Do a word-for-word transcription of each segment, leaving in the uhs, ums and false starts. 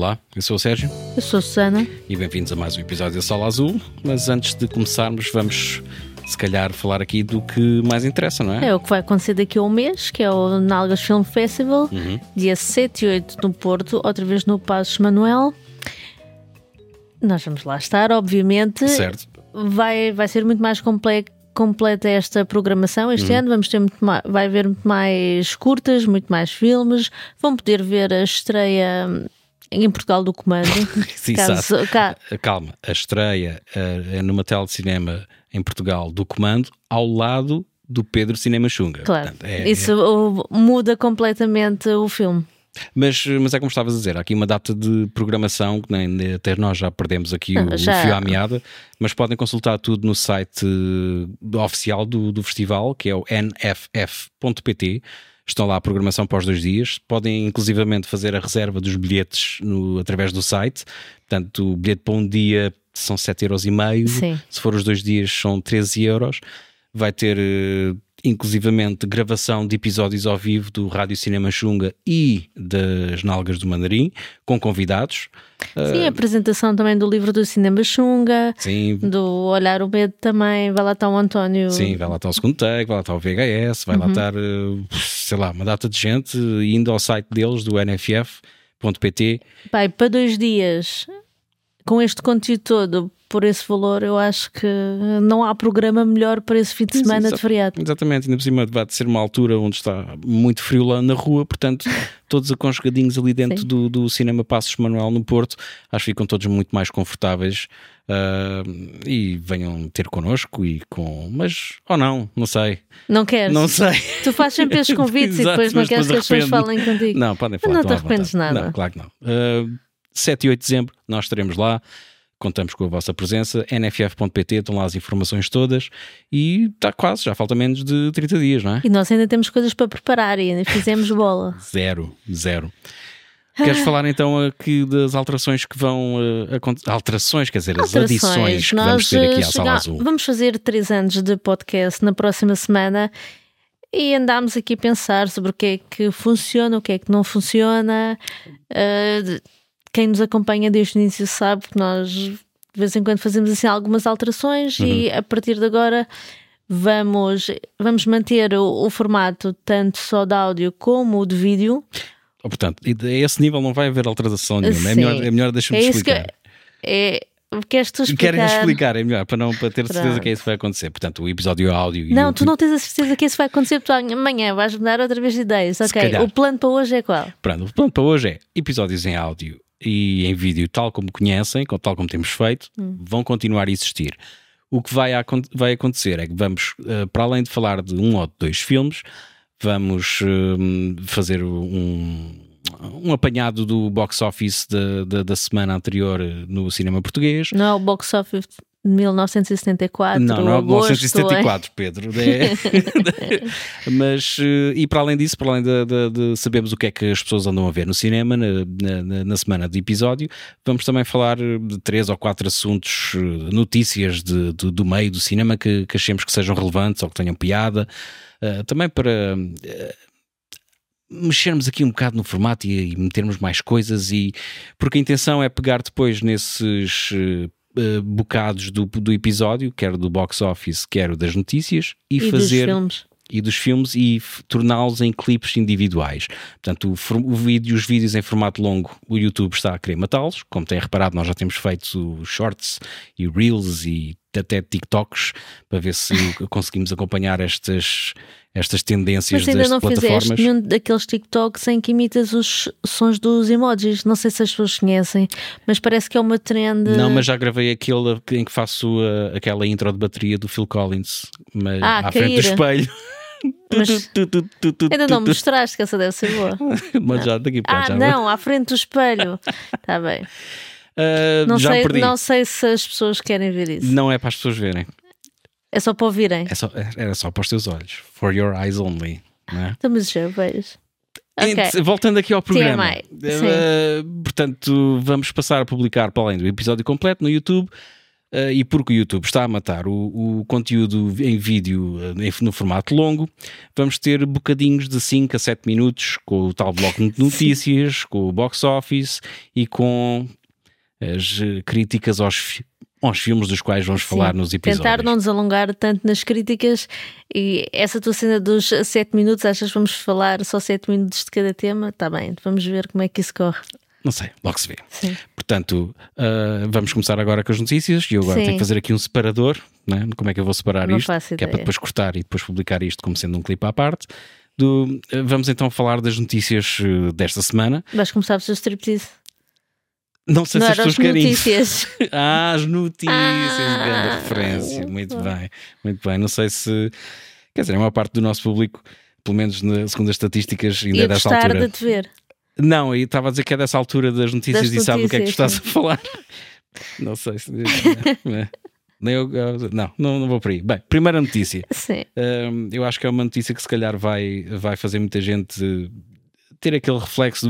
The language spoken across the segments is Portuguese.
Olá, eu sou o Sérgio. Eu sou a Susana. E bem-vindos a mais um episódio da Sala Azul. Mas antes de começarmos, vamos se calhar falar aqui do que mais interessa, não é? É o que vai acontecer daqui a um mês, que é o Nalgas Film Festival, uhum. dia sete e oito no Porto, outra vez no Passos Manuel. Nós vamos lá estar, obviamente. Certo. Vai, vai ser muito mais complexo. Completa esta programação este uhum. ano, vamos ter muito mais, vai haver muito mais curtas, muito mais filmes, vão poder ver a estreia em Portugal do Comando. Sim, caso, cá... Calma, a estreia é numa tela de cinema em Portugal do Comando, ao lado do Pedro Cinema Xunga. Claro, portanto, é, isso é... muda completamente o filme. Mas, mas é como estavas a dizer, há aqui uma data de programação que nem, até nós já perdemos aqui Não, o, já... o fio à meada, mas podem consultar tudo no site uh, oficial do, do festival, que é o N F F ponto P T. Estão lá a programação para os dois dias. Podem inclusivamente fazer a reserva dos bilhetes no, através do site. Portanto, o bilhete para um dia são sete euros e meio. Sim. Se for os dois dias são treze euros. Vai ter... Uh, inclusivamente gravação de episódios ao vivo do Rádio Cinema Xunga e das Nalgas do Mandarim, com convidados. Sim, uh, a apresentação também do livro do Cinema Xunga, sim. do Olhar o Medo também, vai lá estar o António. Sim, vai lá estar o segundo take, vai lá estar o V H S, vai uhum. lá estar, sei lá, uma data de gente, indo ao site deles, do N F F ponto P T. Pai, para dois dias, com este conteúdo todo, por esse valor, eu acho que não há programa melhor para esse fim de semana. Sim, de feriado. Exatamente, ainda por cima vai ser uma altura onde está muito frio lá na rua, portanto, todos aconchegadinhos ali dentro do, do Cinema Passos Manuel no Porto, acho que ficam todos muito mais confortáveis uh, e venham ter connosco e com... Mas, ou não, não sei. Não queres? Não sei. Tu fazes sempre esses convites. Exato, e depois não queres que as pessoas falem contigo. Não, podem falar. Não te arrependes nada. Não, claro que não. Uh, sete e oito de dezembro nós estaremos lá. Contamos com a vossa presença, N F F ponto P T, estão lá as informações todas e está quase, já falta menos de trinta dias, não é? E nós ainda temos coisas para preparar e ainda fizemos bola. Zero, zero. Queres falar então aqui das alterações que vão uh, alterações, quer dizer, alterações. as adições que nós vamos ter aqui à Sala Azul? Vamos fazer três anos de podcast na próxima semana e andámos aqui a pensar sobre o que é que funciona, o que é que não funciona. Uh, Quem nos acompanha desde o início sabe que nós de vez em quando fazemos assim algumas alterações uhum. e a partir de agora vamos, vamos manter o, o formato tanto só de áudio como o de vídeo. Oh, portanto, a esse nível não vai haver alteração nenhuma. É melhor, é melhor deixa-me é explicar. Que, é, queres tu explicar? Quero explicar, é melhor, para, não, para ter certeza Pronto. que é isso que vai acontecer. Portanto, o episódio áudio... E não, o... tu não tens a certeza que isso vai acontecer, porque amanhã vais me dar outra vez de ideias. Ok, o plano para hoje é qual? Pronto, o plano para hoje é episódios em áudio e em vídeo, tal como conhecem, tal como temos feito, hum. vão continuar a existir. O que vai, a, vai acontecer é que vamos, uh, para além de falar de um ou de dois filmes, vamos uh, fazer um, um apanhado do box office da, da, da semana anterior no cinema português. Não é o box office de mil novecentos e setenta e quatro? Não, não é agosto, mil novecentos e setenta e quatro, é? Pedro. É. Mas, e para além disso, para além de, de, de sabermos o que é que as pessoas andam a ver no cinema na, na, na semana de episódio, vamos também falar de três ou quatro assuntos, notícias de, de, do meio do cinema que, que achemos que sejam relevantes ou que tenham piada, uh, também para... Uh, mexermos aqui um bocado no formato e, e metermos mais coisas, e porque a intenção é pegar depois nesses... Uh, Uh, bocados do, do episódio, quer do box office, quer das notícias, e, e fazer dos filmes. e dos filmes e torná-los em clipes individuais. Portanto, o, o vídeo, os vídeos em formato longo, o YouTube está a querer matá-los. Como têm reparado, nós já temos feito shorts e reels e até TikToks para ver se conseguimos acompanhar estas, estas tendências das plataformas. Mas ainda não fizeste nenhum daqueles TikToks em que imitas os sons dos emojis. Não sei se as pessoas conhecem, mas parece que é uma trend. Não, mas já gravei aquele em que faço uh, aquela intro de bateria do Phil Collins, mas ah, à cair. frente do espelho. Mas ainda não me mostraste que essa deve ser boa. Mas já daqui para Ah, já não, vou. À frente do espelho. Está bem. Uh, não, já sei, perdi. não sei se as pessoas querem ver isso. Não é para as pessoas verem. É só para ouvirem. É só, era só para os teus olhos. For your eyes only. Não é? Então, mas já vejo. Okay. Voltando aqui ao programa. T M I. Uh, portanto, vamos passar a publicar, para além do episódio completo, no YouTube, Uh, e porque o YouTube está a matar o, o conteúdo em vídeo uh, em, no formato longo, vamos ter bocadinhos de cinco a sete minutos com o tal bloco de notícias, com o box office e com as uh, críticas aos, fi- aos filmes dos quais vamos Sim, falar nos episódios. Tentar não nos alongar tanto nas críticas. E essa tua cena dos sete minutos, achas que vamos falar só sete minutos de cada tema? Está bem, vamos ver como é que isso corre. Não sei, logo se vê. Sim. Portanto, uh, vamos começar agora com as notícias e eu agora Sim. tenho que fazer aqui um separador, né? Como é que eu vou separar Não isto? faço Que é ideia. para depois cortar e depois publicar isto como sendo um clipe à parte. Do, uh, vamos então falar das notícias uh, desta semana. Vais começar por seus striptease. Não sei Não se as eram pessoas querem. notícias. Ah, as notícias, Ah, grande referência. Muito bem, muito bem. Não sei se. Quer dizer, a maior parte do nosso público, pelo menos na, segundo as estatísticas, ainda Ia é dessa gostar altura. de te ver. Não, eu estava a dizer que é dessa altura das notícias Das e sabe do que é que tu estás notícias, a falar. Não sei se. Nem eu, não, não, não vou por aí. Bem, primeira notícia. Sim. Um, eu acho que é uma notícia que se calhar vai, vai fazer muita gente ter aquele reflexo, do,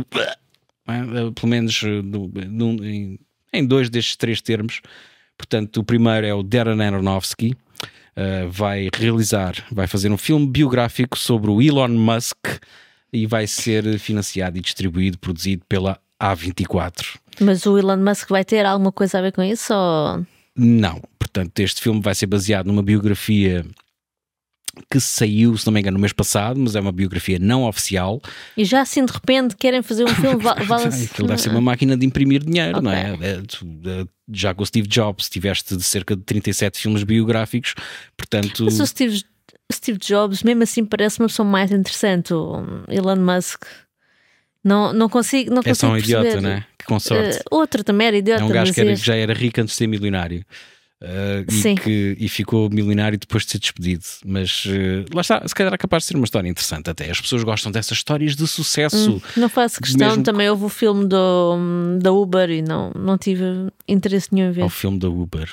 uh, pelo menos uh, do, num, em, em dois destes três termos. Portanto, o primeiro é o Darren Aronofsky. Uh, vai realizar, vai fazer um filme biográfico sobre o Elon Musk. E vai ser financiado e distribuído, produzido pela A vinte e quatro. Mas o Elon Musk vai ter alguma coisa a ver com isso? Ou... Não. Portanto, este filme vai ser baseado numa biografia que saiu, se não me engano, no mês passado, mas é uma biografia não oficial. E já assim de repente querem fazer um filme, vale assim. Aquilo deve ser uma máquina de imprimir dinheiro, Okay. não é? É, tu, é? Já com o Steve Jobs tiveste de cerca de trinta e sete filmes biográficos, portanto... Mas o Steve, Steve Jobs, mesmo assim, parece uma pessoa mais interessante. O Elon Musk. Não, não consigo, não é só um consigo idiota, perceber. não é? Que com sorte. Uh, outro também era idiota. É um gajo mas que, era, este... que já era rico antes de ser milionário. Uh, Sim. e, que, e ficou milionário depois de ser despedido. Mas uh, lá está, se calhar é capaz de ser uma história interessante até. As pessoas gostam dessas histórias de sucesso. Hum, não faço questão, Mesmo também houve o filme do, da Uber e não, não tive interesse nenhum em ver. Ao filme da Uber.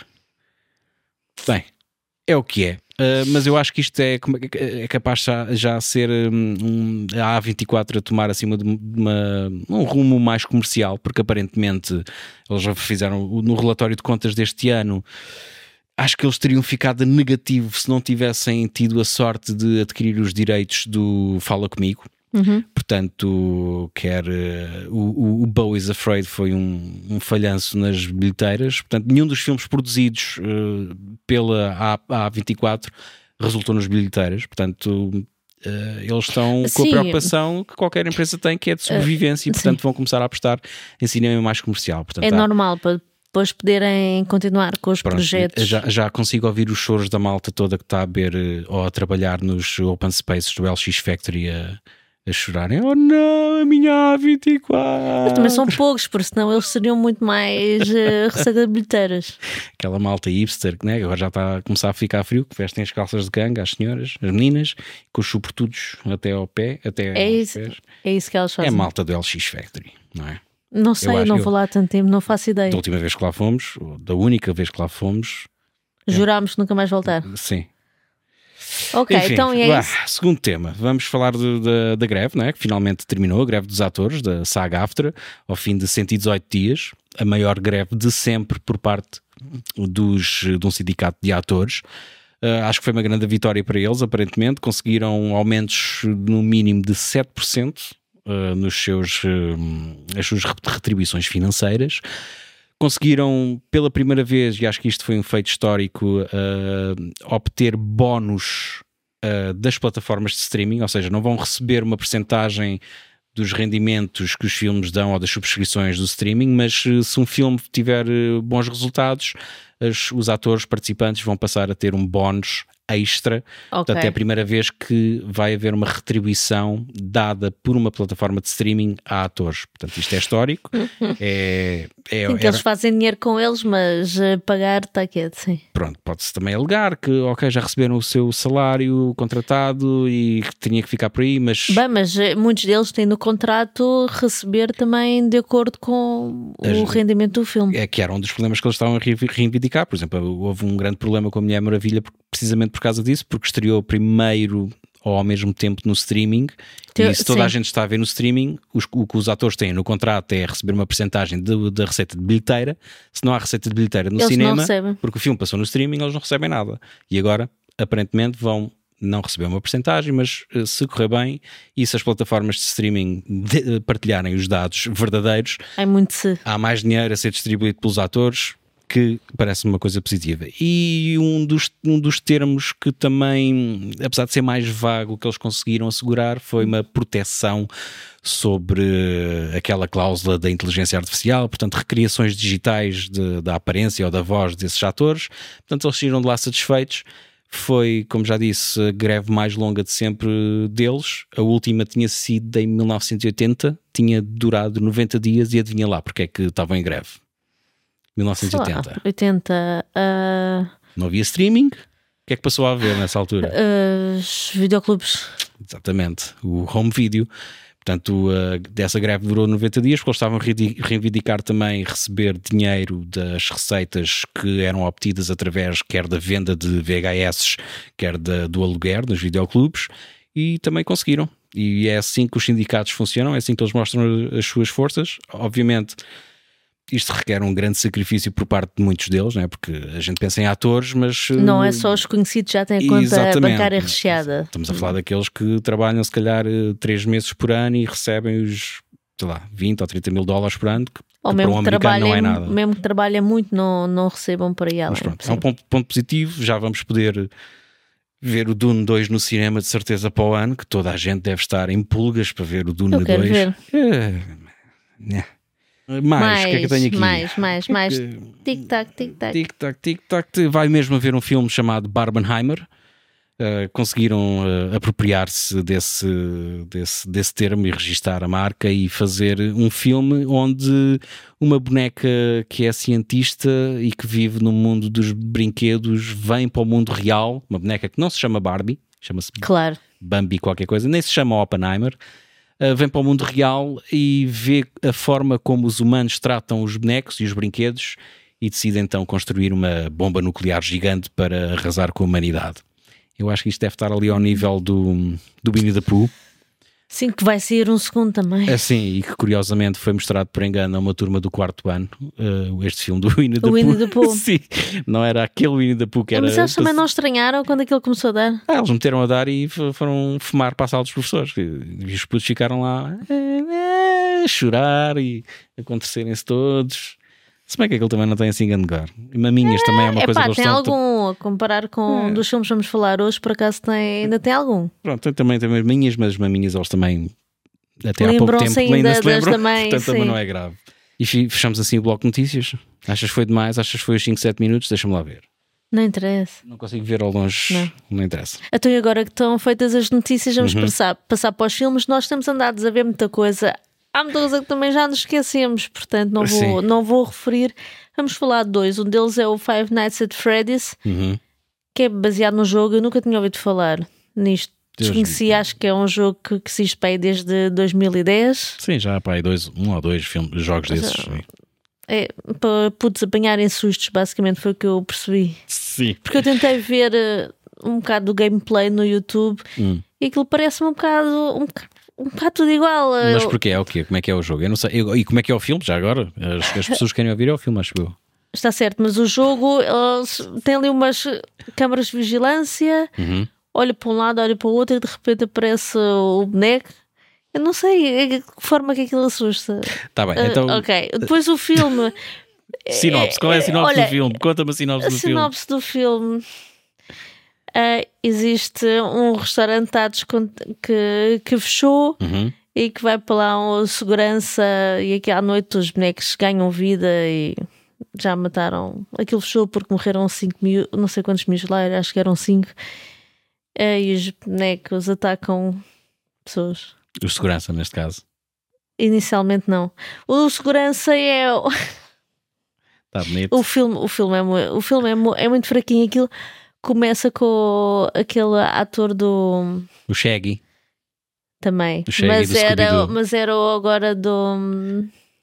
Bem, é o que é. Uh, mas eu acho que isto é, é capaz já, já ser um, a A vinte e quatro a tomar acima de uma, um rumo mais comercial, porque aparentemente eles já fizeram no relatório de contas deste ano. Acho que eles teriam ficado negativo se não tivessem tido a sorte de adquirir os direitos do Fala Comigo. Uhum. Portanto, quer uh, o, o Beau is Afraid foi um, um falhanço nas bilheteiras. Portanto, nenhum dos filmes produzidos uh, pela A vinte e quatro resultou nas bilheteiras. Portanto, uh, eles estão com a Sim. preocupação que qualquer empresa tem, que é de sobrevivência, uh, e portanto sim. vão começar a apostar em cinema mais comercial. Portanto, É há... normal para depois poderem continuar com os Pronto, projetos. Já, já consigo ouvir os choros da malta toda que está a ver uh, ou a trabalhar nos open spaces do L X Factory a a chorarem, oh não, a minha A vinte e quatro. Mas também são poucos, porque senão eles seriam muito mais uh, receita de bilheteiras. Aquela malta hipster, né, que agora já está a começar a ficar frio, que vestem as calças de ganga às senhoras, as meninas, com os sobretudos até ao pé, até É aos isso, pés. é isso que elas fazem. É a malta do L X Factory, não é? Não sei, Eu acho- não eu- vou lá há tanto tempo, não faço ideia. Da última vez que lá fomos, ou da única vez que lá fomos, Jurámos que nunca mais voltar. sim. Ok, Enfim, então é vá, isso. segundo tema, vamos falar do- da, da greve, não é? Que finalmente terminou, a greve dos atores, da SAG-AFTRA, ao fim de cento e dezoito dias, a maior greve de sempre por parte dos, de um sindicato de atores. Uh, acho que foi uma grande vitória para eles, aparentemente, conseguiram aumentos no mínimo de sete por cento uh, nos seus, uh, as suas retribuições financeiras. Conseguiram pela primeira vez, e acho que isto foi um feito histórico, uh, obter bónus uh, das plataformas de streaming, ou seja, não vão receber uma percentagem dos rendimentos que os filmes dão ou das subscrições do streaming, mas uh, se um filme tiver uh, bons resultados, as- os atores participantes vão passar a ter um bónus extra. Ok. Portanto, é a primeira vez que vai haver uma retribuição dada por uma plataforma de streaming a atores. Portanto, isto é histórico. é, é, Sim, que era- eles fazem dinheiro com eles, mas uh, pagar está quieto, sim. Pronto, pode-se também alegar que, ok, já receberam o seu salário contratado e que tinha que ficar por aí, mas Bem, mas uh, muitos deles têm no contrato receber também de acordo com o As- rendimento do filme. é que era um dos problemas que eles estavam a re- reivindicar. Por exemplo, houve um grande problema com a Mulher Maravilha por- precisamente por causa disso, porque estreou primeiro ou ao mesmo tempo no streaming. Teu, e se toda sim. a gente está a ver no streaming, os, o que os atores têm no contrato é receber uma percentagem de, da receita de bilheteira. Se não há receita de bilheteira no Eles cinema, não recebem. porque o filme passou no streaming, eles não recebem nada. E agora, aparentemente, vão não receber uma percentagem, mas se correr bem e se as plataformas de streaming de, partilharem os dados verdadeiros, É muito se. há mais dinheiro a ser distribuído pelos atores, que parece-me uma coisa positiva. E um dos, um dos termos que também, apesar de ser mais vago, que eles conseguiram assegurar foi uma proteção sobre aquela cláusula da inteligência artificial, portanto recriações digitais de, da aparência ou da voz desses atores. Portanto eles saíram de lá satisfeitos. Foi, como já disse, a greve mais longa de sempre deles. A última tinha sido em mil novecentos e oitenta, tinha durado noventa dias e adivinha lá porque é que estavam em greve. mil novecentos e oitenta. Sei lá, oitenta. Uh, Não havia streaming. O que é que passou a haver nessa altura? uh, os videoclubes. Exatamente, o home video. Portanto, uh, dessa greve durou noventa dias, porque eles estavam a reivindicar também receber dinheiro das receitas que eram obtidas através quer da venda de V H S, quer da, do aluguer nos videoclubes, e também conseguiram. E é assim que os sindicatos funcionam, é assim que eles mostram as suas forças. Obviamente, isto requer um grande sacrifício por parte de muitos deles, não é? Porque a gente pensa em atores, mas... Não é só os conhecidos, já têm a conta Exatamente. bancária recheada. Estamos a falar daqueles que trabalham se calhar três meses por ano e recebem os, sei lá, vinte ou trinta mil dólares por ano, que, Ou que mesmo para um que americano não é trabalhem, nada. mesmo que trabalhem muito, não, não recebam para aí além. Mas pronto, Sim. é um ponto, ponto positivo, já vamos poder ver o Dune dois no cinema de certeza para o ano, que toda a gente deve estar em pulgas para ver o Dune Eu quero dois. ver. É, é. Mais, o que é que eu tenho aqui? Mais, mais, mais. Que- Tic-tac, tic-tac. Tic-tac, tic-tac. Vai mesmo haver um filme chamado Barbenheimer. Uh, conseguiram uh, apropriar-se desse, desse, desse termo e registar a marca e fazer um filme onde uma boneca que é cientista e que vive no mundo dos brinquedos vem para o mundo real, uma boneca que não se chama Barbie, chama-se Claro. Bambi qualquer coisa, nem se chama Oppenheimer. Uh, vem para o mundo real e vê a forma como os humanos tratam os bonecos e os brinquedos e decide então construir uma bomba nuclear gigante para arrasar com a humanidade. Eu acho que isto deve estar ali ao nível do, do Winnie the Pooh. Sim, que vai sair um segundo também. Assim, e que curiosamente foi mostrado por engano a uma turma do quarto ano, uh, este filme do Winnie the O Winnie Pooh. the Pooh. Sim, não era aquele Winnie the Pooh que era... Mas eles também não estranharam quando aquilo começou a dar. Ah, eles meteram a dar e f- foram fumar para a sala dos professores. E os putos ficaram lá a chorar e a acontecerem-se todos. Se bem que aquilo também não tem assim grande lugar. E maminhas também é uma É coisa pá, que eles tem estão... algum, a comparar com É. um dos filmes que vamos falar hoje, por acaso tem, ainda tem algum. Pronto, tem também tem maminhas, mas as maminhas eles também até há pouco Lembram-se tempo ainda ainda se das lembram, também, portanto também sim. não é grave. E fi- fechamos assim o bloco de notícias. Achas que foi demais? Achas que foi os cinco, sete minutos? Deixa-me lá ver. Não interessa. Não consigo ver ao longe, Não. não, interessa. Então, e agora que estão feitas as notícias, vamos Uhum. passar, passar para os filmes. Nós temos andado a ver muita coisa. Há muita coisa que também já nos esquecemos, portanto não vou, Sim. não vou referir. Vamos falar de dois. Um deles é o Five Nights at Freddy's, Uhum. que é baseado no jogo. Eu nunca tinha ouvido falar nisto. Deus Desconheci, me- acho que é um jogo que, que se existe desde dois mil e dez. Sim, já há para aí dois, um ou dois filmes, jogos desses. Sim. É, para putos apanharem sustos, basicamente foi o que eu percebi. Sim. Porque eu tentei ver eh, um bocado do gameplay no YouTube Hum. e aquilo parece-me um bocado, um, boca- um bocado tudo igual. Mas Eu- porquê? É o quê? Como é que é o jogo? Eu não sei. Eu- e como é que é o filme? Já agora? As, as pessoas querem ouvir é o filme, acho eu. Está certo, mas o jogo eles têm ali umas câmaras de vigilância, Uhum. olha para um lado, olha para o outro e de repente aparece o boneco. Eu não sei de que forma que aquilo assusta. Tá bem, Ah, então. ok, depois o filme. Sinopse, qual é a sinopse Olha, do filme? Conta-me a sinopse A do filme. sinopse do filme. Ah, existe um restaurante à descont- que, que fechou Uhum. e que vai para lá um segurança e aqui à noite os bonecos ganham vida e já mataram. Aquilo fechou porque morreram cinco mil, não sei quantos mil lá, acho que eram cinco. Ah, e os bonecos atacam pessoas. O segurança, neste caso. Inicialmente não. O segurança é o- Está bonito. o filme, o filme é mu- o filme é, mu- é muito fraquinho. Aquilo começa com aquele ator do O Shaggy. também, O Shaggy mas do era, Scooby-Doo. mas era o agora do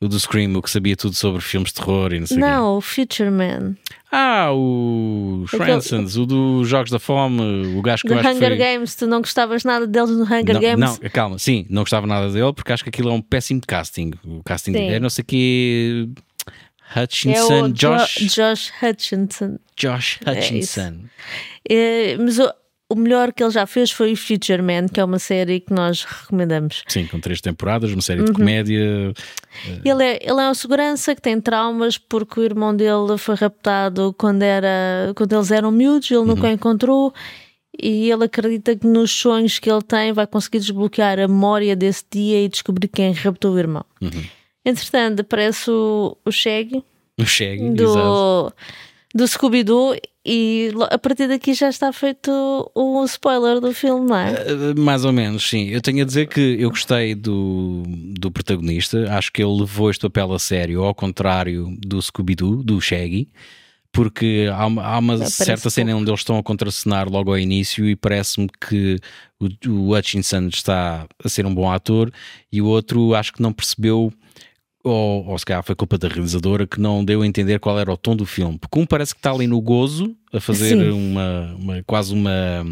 O do Scream, o que sabia tudo sobre filmes de terror e não sei o quê. Não, o Future Man. Ah, o Shrensons, o dos Jogos da Fome, o gajo que Do eu acho Hunger que foi... Games, tu não gostavas nada deles no Hunger não, Games? Não, calma, sim, não gostava nada dele porque acho que aquilo é um péssimo casting. O casting Sim. é não sei o quê... Hutchinson, é o Josh... Jo- Josh Hutchinson. Josh Hutchinson. É, mas o, o melhor que ele já fez foi o Future Man, que é uma série que nós recomendamos. Sim, com três temporadas, uma série de comédia. Ele é, ele é um segurança que tem traumas porque o irmão dele foi raptado quando, era, quando eles eram miúdos, ele nunca o encontrou e ele acredita que nos sonhos que ele tem vai conseguir desbloquear a memória desse dia e descobrir quem raptou o irmão. Uhum. Entretanto, aparece o, o Shaggy O Shaggy, exato. do, do Scooby-Doo e lo- a partir daqui já está feito o spoiler do filme, não é? Uh, Mais ou menos, sim. Eu tenho a dizer que eu gostei do, do protagonista. Acho que ele levou este papel a sério, ao contrário do Scooby-Doo, do Shaggy, porque há uma, há uma Parece certa cena pouco. onde eles estão a contracenar logo ao início e parece-me que o, o Hutchinson está a ser um bom ator e o outro acho que não percebeu, ou, ou se calhar foi culpa da realizadora, que não deu a entender qual era o tom do filme. Porque um parece que está ali no gozo a fazer Sim. uma, uma quase uma...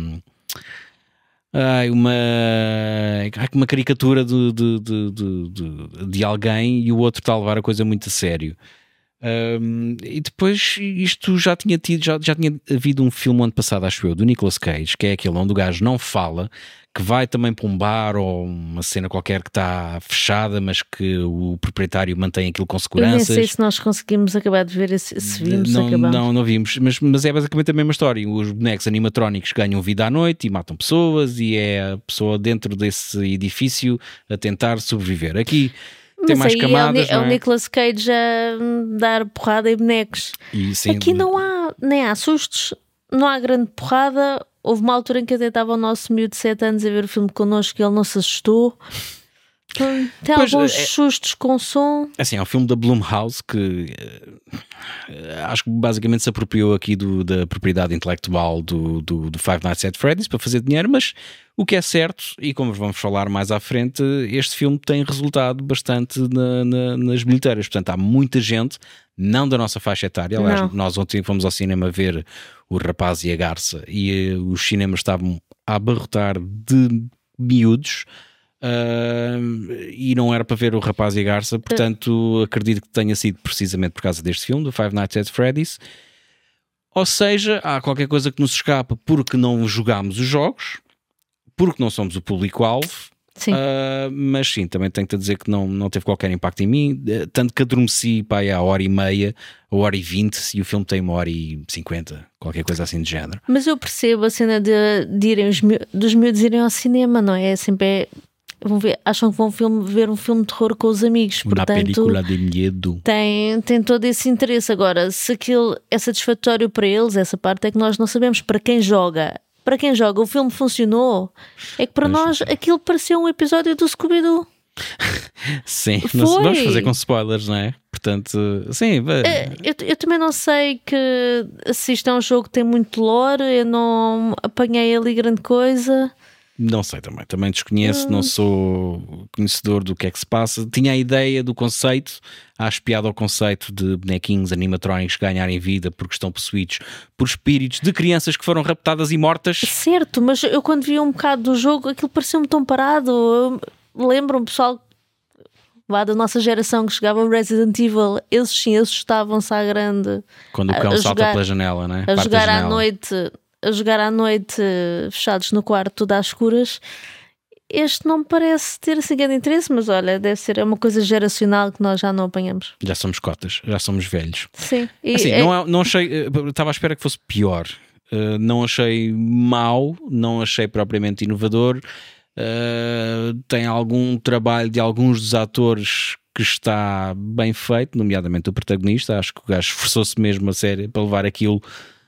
Ai, uma, ai, uma caricatura de, de, de, de, de, de alguém e o outro está a levar a coisa muito a sério. Um, e depois isto já tinha tido, já, já tinha havido um filme ano passado, acho eu, do Nicolas Cage, que é aquele onde o gajo não fala, que vai também para um bar ou uma cena qualquer que está fechada, mas que o proprietário mantém aquilo com Eu nem seguranças. sei se nós conseguimos acabar de ver, esse- se vimos, não, acabamos. não, não vimos, mas, mas é basicamente a mesma história. Os bonecos animatrónicos ganham vida à noite e matam pessoas, e é a pessoa dentro desse edifício a tentar sobreviver. Aqui tem Mas mais aí camadas, é o, Ni- é não o é? Nicolas Cage a hum, dar porrada em bonecos. E, sim, Aqui não há, nem há sustos, não há grande porrada. Houve uma altura em que até estava o nosso miúdo de sete anos a ver o filme connosco e ele não se assustou. Hum, Tem Pois, alguns é- sustos com som. Assim, é um filme da Blumhouse que eh, acho que basicamente se apropriou aqui do, da propriedade intelectual do, do, do Five Nights at Freddy's para fazer dinheiro, mas o que é certo, e como vamos falar mais à frente, este filme tem resultado bastante na- na- nas bilheteiras. Portanto, há muita gente, não da nossa faixa etária. Aliás, Não. nós ontem fomos ao cinema ver O Rapaz e a Garça e eh, os cinemas estavam a abarrotar de miúdos. Uh, e não era para ver O Rapaz e a Garça, portanto acredito que tenha sido precisamente por causa deste filme, do Five Nights at Freddy's. Ou seja, há qualquer coisa que nos escapa porque não jogámos os jogos, porque não somos o público-alvo. Sim. Uh, mas sim, também tenho-te a dizer que não, não teve qualquer impacto em mim, uh, tanto que adormeci pá, aí, à hora e meia, a hora e vinte, e o filme tem uma hora e cinquenta, qualquer coisa assim de género. Mas eu percebo a cena de, de irem os miú- dos miúdos irem ao cinema, não é? É sempre. É, vão ver, acham que vão filme, ver um filme de terror com os amigos, Uma portanto. película de medo. Tem, tem todo esse interesse. Agora, se aquilo é satisfatório para eles, essa parte é que nós não sabemos. Para quem joga, para quem joga, o filme funcionou. É que para Mas- nós aquilo parecia um episódio do Scooby-Doo. Sim, Foi. não- vamos fazer com spoilers, não é? Portanto, sim, vai- É, Eu, eu também não sei que se isto é um jogo que tem muito lore, eu não apanhei ali grande coisa. não sei também. Também desconheço, não sou conhecedor do que é que se passa. Tinha a ideia do conceito, acho piada ao conceito de bonequinhos animatrónicos ganharem vida porque estão possuídos por espíritos de crianças que foram raptadas e mortas. Certo, mas eu quando vi um bocado do jogo, aquilo pareceu-me tão parado. Eu lembro-me, pessoal lá da nossa geração que jogava Resident Evil, esses sim assustavam-se à grande. Quando o A- cão a salta jogar- pela janela, né? A Parte da jogar à janela. noite, a jogar à noite fechados no quarto, tudo às escuras. Este não me parece ter assim grande interesse, mas olha, deve ser é uma coisa geracional que nós já não apanhamos. Já somos cotas, já somos velhos. Sim. E Assim, é- não, é- não achei, eh, estava à espera que fosse pior. Uh, não achei mau, não achei propriamente inovador. Uh, tem algum trabalho de alguns dos atores que está bem feito, nomeadamente o protagonista. Acho que o gajo esforçou-se mesmo a sério para levar aquilo,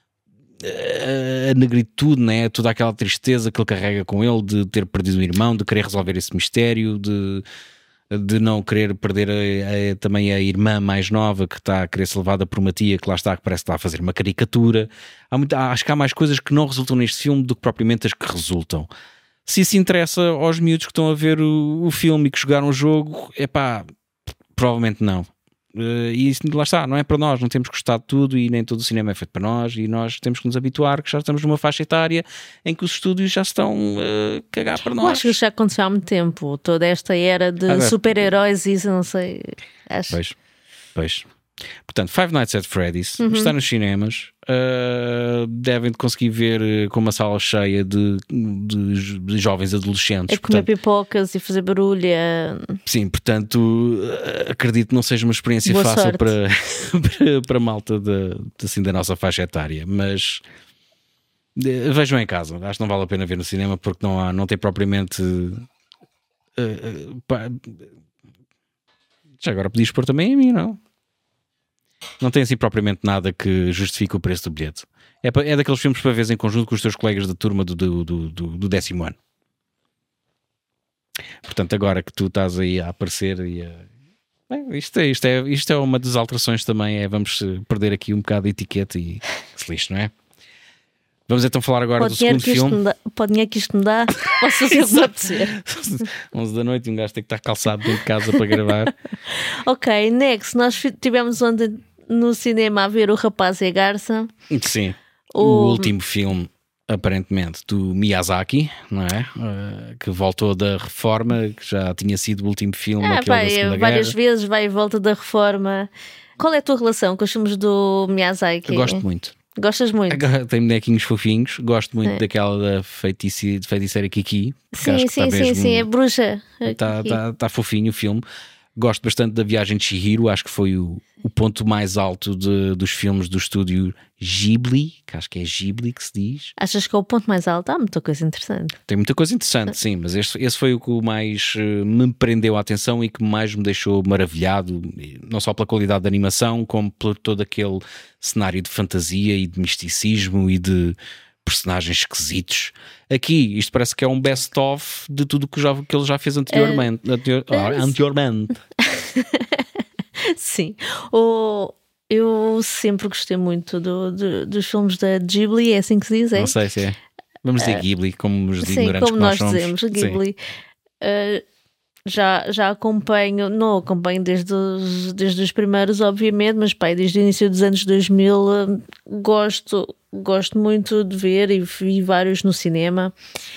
uh, a negritude, né? Toda aquela tristeza que ele carrega com ele de ter perdido um irmão, de querer resolver esse mistério, de de não querer perder a, a, também a irmã mais nova que está a querer ser levada por uma tia que lá está, que parece que está a fazer uma caricatura. Há muito, há, acho que há mais coisas que não resultam neste filme do que propriamente as que resultam. Se isso interessa aos miúdos que estão a ver o, o filme e que jogaram o jogo, é pá, provavelmente não. Uh, e isso, lá está, não é para nós, não temos gostado de tudo e nem todo o cinema é feito para nós e nós temos que nos habituar que já estamos numa faixa etária em que os estúdios já estão a uh, cagar para nós. Eu acho que isso já aconteceu há muito tempo, toda esta era de ah, super-heróis e isso, não sei, acho. Pois, pois. Portanto, Five Nights at Freddy's uhum. está nos cinemas, uh, devem conseguir ver com uma sala cheia de, de, de jovens adolescentes. É comer portanto, pipocas e fazer barulho. É... Sim, portanto, acredito que não seja uma experiência Boa fácil para, para, para a malta da, assim, da nossa faixa etária, mas vejam em casa. Acho que não vale a pena ver no cinema porque não, há, não tem propriamente. Uh, uh, pá, já agora podias pôr também a mim, não? Não tem assim propriamente nada que justifique o preço do bilhete. É, é daqueles filmes para ver em conjunto com os teus colegas da turma do, do, do, do, do décimo ano. Portanto, agora que tu estás aí a aparecer e a... Bem, isto, é, isto, é, isto é uma das alterações também, é vamos perder aqui um bocado de etiqueta e se lixe, não é? Vamos então falar agora pode do segundo filme. Dá, pode dinheiro que isto me dá, posso fazer o que acontecer. onze da noite e um gajo tem que estar calçado dentro de casa para gravar. Ok, next, nós tivemos ontem no cinema a ver O Rapaz e a Garça. Sim, o, o último filme, aparentemente, do Miyazaki, não é? Uh, que voltou da Reforma, que já tinha sido o último filme, ah, aquele vai, da Segunda várias Guerra. vezes vai e volta da Reforma. Qual é a tua relação com os filmes do Miyazaki? Eu gosto muito. Gostas muito? Tem bonequinhos fofinhos, gosto muito é. daquela da feitici, de feiticeira Kiki. Sim, sim, sim, mesmo, sim, é bruxa. Está tá, tá fofinho o filme. Gosto bastante da Viagem de Chihiro, acho que foi o, o ponto mais alto de, dos filmes do estúdio Ghibli, que acho que é Ghibli que se diz. Achas que é o ponto mais alto? Há muita coisa interessante. Tem muita coisa interessante, sim, mas este, esse foi o que mais uh, me prendeu a atenção e que mais me deixou maravilhado, não só pela qualidade da animação, como por todo aquele cenário de fantasia e de misticismo e de personagens esquisitos. Aqui, isto parece que é um best-of de tudo que, já, que ele já fez anteriormente. Uh, anterior, uh, anteriormente. Sim. O, eu sempre gostei muito do, do, dos filmes da Ghibli, é assim que se diz, é? Não sei se é. Vamos dizer uh, Ghibli, como os sim, ignorantes como que nós, nós somos. dizemos, Ghibli. Uh, já, já acompanho, não acompanho desde os, desde os primeiros, obviamente, mas pai, desde o início dos anos dois mil uh, gosto, gosto muito de ver e vi vários no cinema.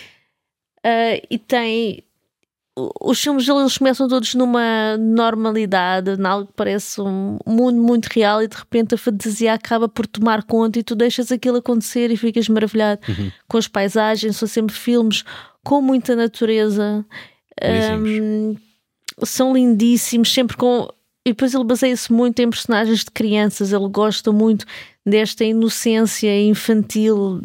Uh, e tem... Os filmes eles começam todos numa normalidade, nalgo que parece um mundo muito real e de repente a fantasia acaba por tomar conta e tu deixas aquilo acontecer e ficas maravilhado uhum. com as paisagens. São sempre filmes com muita natureza, um, são lindíssimos, sempre com... E depois ele baseia-se muito em personagens de crianças, ele gosta muito desta inocência infantil.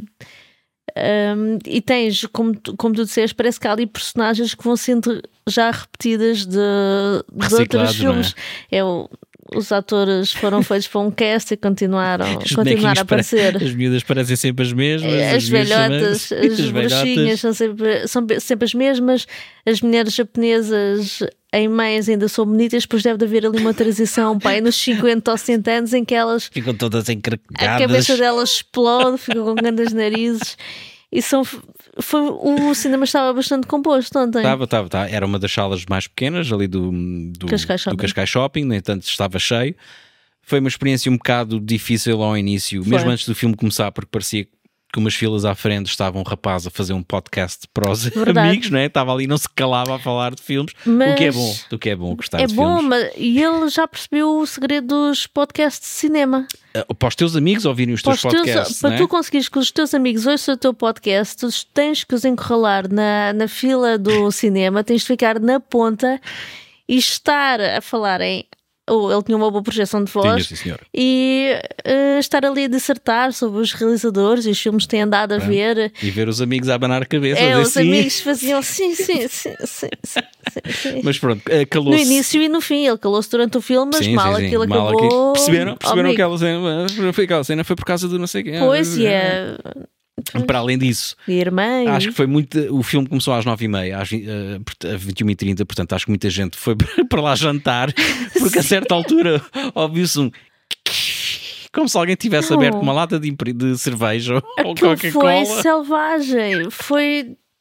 Um, e tens, como tu, como tu disseste, parece que há ali personagens que vão sendo já repetidas de, de outros filmes. É? É o, os atores foram feitos para um cast e continuaram, continuaram a aparecer. As miúdas parecem sempre as mesmas. As, as velhotas, também, as, as bruxinhas são sempre, são sempre as mesmas. As mulheres japonesas em meias ainda são bonitas, depois deve haver ali uma transição, pai, nos cinquenta ou cento anos em que elas ficam todas encrecadas, a cabeça delas explode, ficam com grandes narizes. E são, foi, o cinema estava bastante composto ontem. Estava, estava, estava. Era uma das salas mais pequenas ali do, do, Cascais do Cascais Shopping, no entanto estava cheio. Foi uma experiência um bocado difícil ao início, foi. Mesmo antes do filme começar, porque parecia que umas filas à frente estava um rapaz a fazer um podcast para os Verdade. amigos, não é? Estava ali e não se calava a falar de filmes, mas o que é bom, o que é bom gostar é de bom, filmes. Mas, e ele já percebeu o segredo dos podcasts de cinema. Uh, para os teus amigos ouvirem os teus podcasts, teus, Para é? tu conseguires que os teus amigos ouçam o teu podcast, tu tens que os encurralar na, na fila do cinema, tens de ficar na ponta e estar a falar em... Ou ele tinha uma boa projeção de voz. Tinha, sim, senhor. E uh, estar ali a dissertar sobre os realizadores e os filmes que têm andado a Pronto. ver. E ver os amigos a abanar a cabeça. É, a os sim. amigos faziam sim, sim, sim, sim, sim, sim. Mas pronto, calou-se. No início e no fim, ele calou-se durante o filme, mas sim, mal sim, sim. aquilo mal acabou. Aqui. Perceberam, perceberam oh, aquela cena, foi aquela cena, foi por causa do não sei o quê. Pois, e é... Para além disso, irmã, acho que foi muito. O filme começou às nove e meia, às vinte e uma e trinta, portanto, acho que muita gente foi para lá jantar, porque a certa altura ouviu-se um. Como se alguém tivesse não. aberto uma lata de, de cerveja ou Coca-Cola. Foi selvagem, foi.